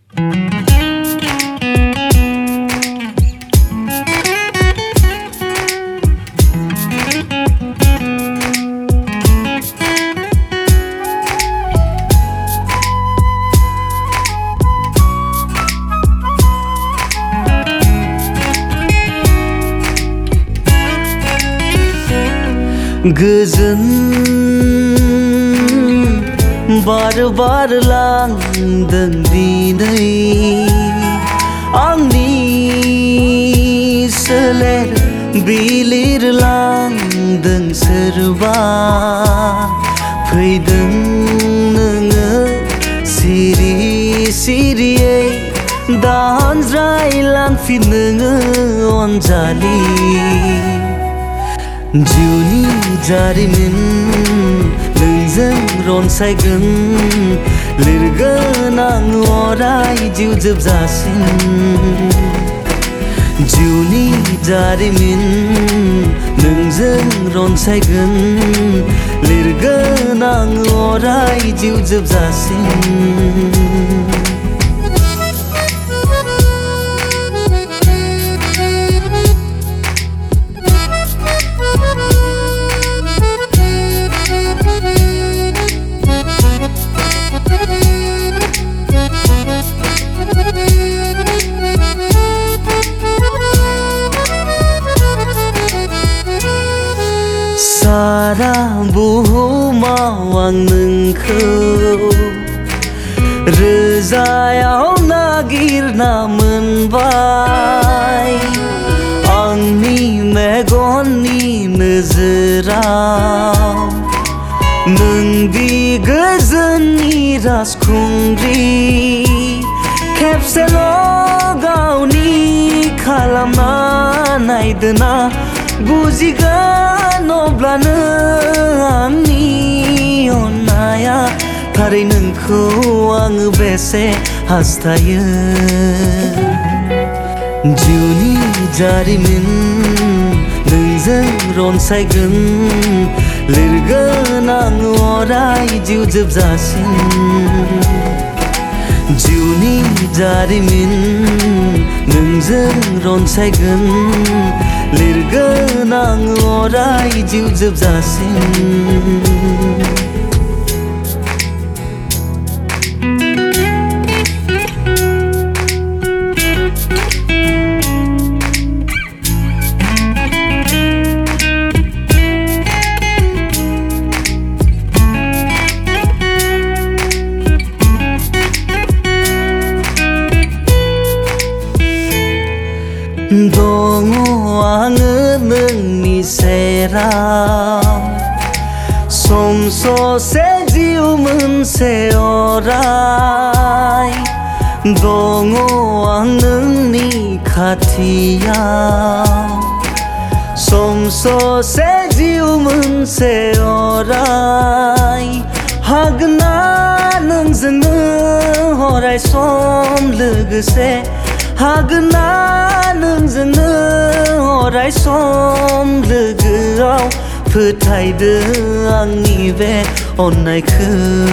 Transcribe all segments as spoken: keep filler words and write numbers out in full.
गोजोन बार बार लांदों दिनै आंनि सोलेर बिलिरलांदों सोरबा फैदों नोङो सिरि सिरियै दानज्रायलांफिन नोङो अनजालि जिउनि जारिमिन नोंजों रनसायगोन लिरगोन आं अराय जिउ जोबजासिम जिउनि जारिमिन नोंजों रनसायगोन लिरगोन आं अराय जिउ जोबजासिम सारा बुहुमाव आं नोंखौ रोजायाव नागिरना मोनबाय आंनि मेगननि नोजोराव नोंदि गोजोननि राजखुंग्रि खेबसेल' गावनि खालामना नायदोना बुजिगोन अब्लानो आंनि अननाया थारै नोंखौ आङो बेसे हास्थायो जिउनि जारिमिन नोंजों रनसायगोन लिरगोन आं अराय जिउ जोबजासिम जिउनि जारिमिन नोंजों रनसायगोन लिरगोन आं अराय जिउ जोबजासिम दङ आङो नोंनि सेराव सम ससे जिउ मोनसे अराय दङ आं नोंनि खाथियाव सम ससे जिउ मोनसे अराय हागोन ना नोंजोंनो अराय सम लोगोसे हागोन ना नोंजोंनो अराय सम लोगोआव फोथायदो आंनि बे अननायखौ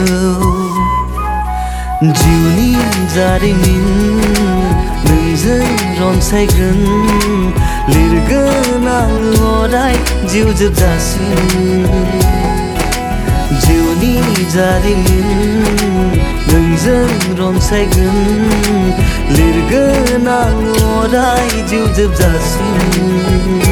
जिउनि जारिमिन नोंजों रनसायगोन लिरगोन आं अराय जिउ जोबजासिम जिउनि जारिमिन नोंजों रनसायगोन लिरगोन आं अराय जिउ जोबजासिम